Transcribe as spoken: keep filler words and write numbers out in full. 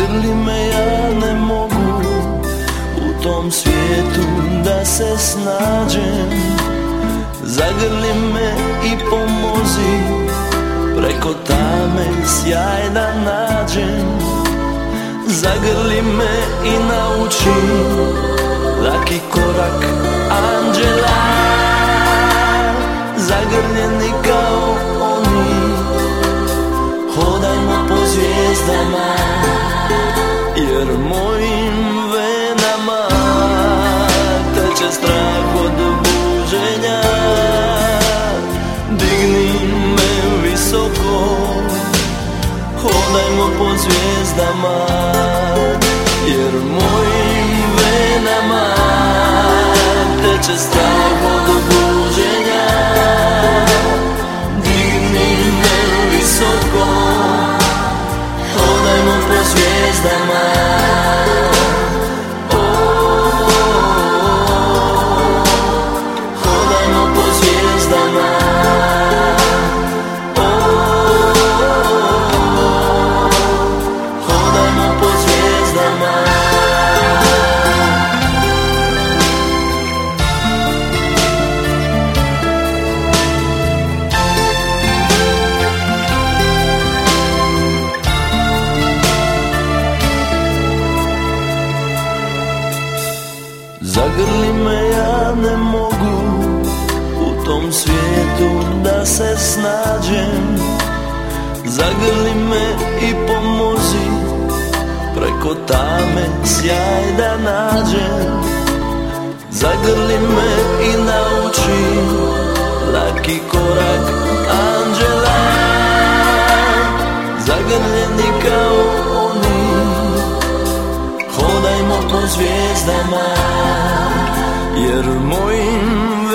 Zagrli me, ja ne mogu u tom svijetu da se snađem. Zagrli me i pomozi, preko tame sjaj da nađem. Zagrli me i nauči laki korak anđela. Zagrljeni kao oni, hodajmo po zvijezdama, jer mojim venama teče strah od buđenja. Digni me visoko, hodajmo po zvijezdama, jer mojim venama teče strah od buđenja. Digni me visoko, hodajmo po zvijezdama. Hodajmo po zvijezdama. Hodajmo po zvijezdama. Zagrli me, ja ne mogu u tom svijetu da se snađem. Zagrli me i pomozi, preko tame sjaj da nađem. Zagrli me i nauči laki korak anđela. Zagrljeni kao oni, hodajmo po zvijezdama, jer mojim